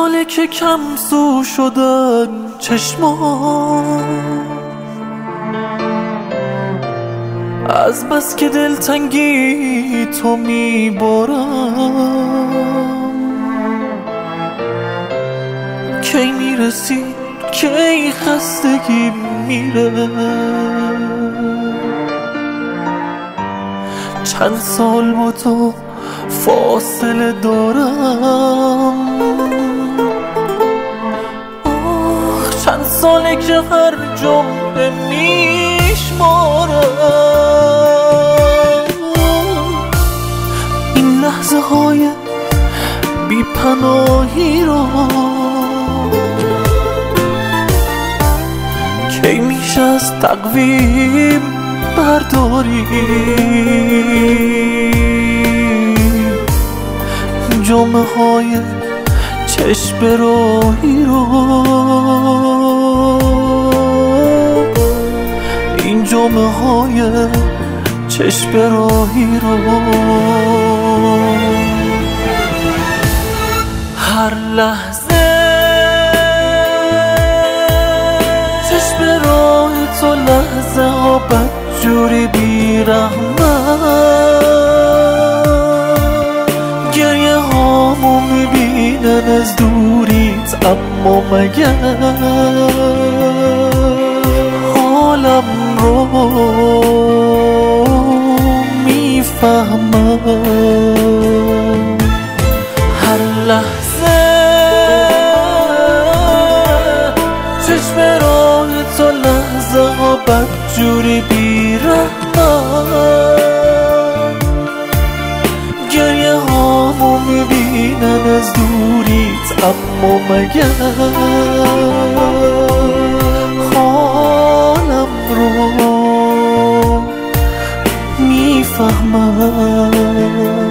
ساله که کم سو شدن چشمان، از بس که دلتنگی تو میبارم. کی میرسی کی خستگی میره، چند سال با تو فاصله دارم. چند ساله که هر جمعه میشمارم این لحظه های بی پناهی رو. کی میشه از تقویم برداری جمعه های چشم راهی رو، این جمعه های چشم راهی رو. هر لحظه چشم راه تو لحظه ها بدجوری بی‌رحمت، گریه هامو میبینن از دوریت اما مگر حالم رو میفهمم. هر لحظه چشم راه تو لحظه ها بدجوری بی‌رحمت، گریه هامو میبینن از دوریت اما مگر حالم رو میفهمم.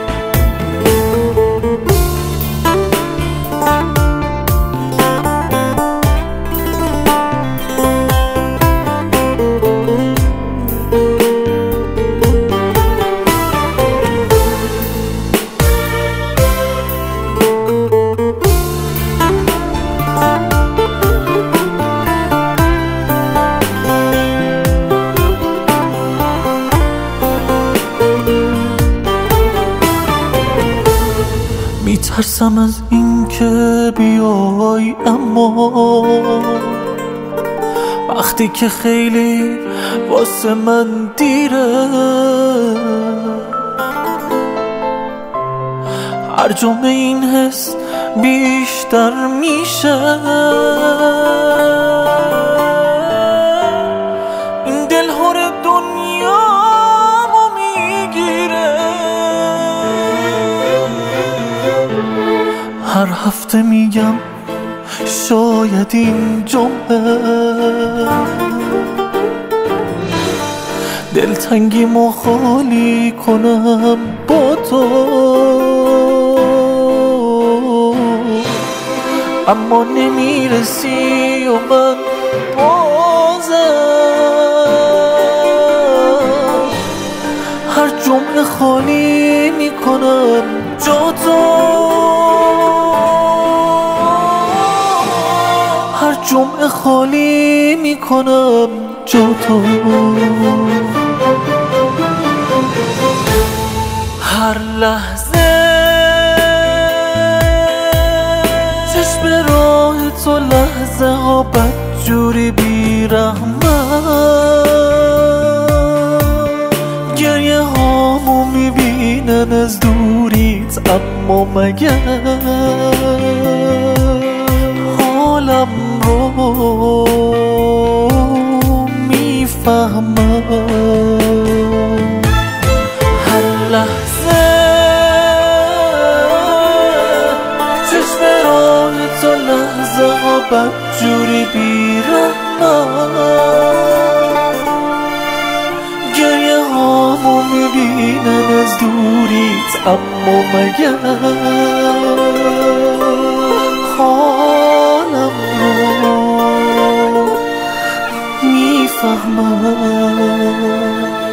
میترسم از این که بیای، اما وقتی که خیلی واسه من دیره، هر جمعه این حس بیشتر میشه. این دلهور دنیامو میگیره، هر هفته میگم شاید این جمعه دلتنگیمو خالی کنم با تو، اما نمیرسی و من بازم هر جمعه خالی میکنم جا تو، هر جمعه خالی میکنم جا تو. هر لحظه چشم راه تو لحظه ها بدجوری بی‌رحمت، گریه هامو میبینن از دوریت اما مگر حالم رو میفهمم. هر لحظه چشم راه تو لحظه ها بدجوری بی‌رحمت، گریه هامو میبینن از دوریت اما مگر حالم رو میفهمم.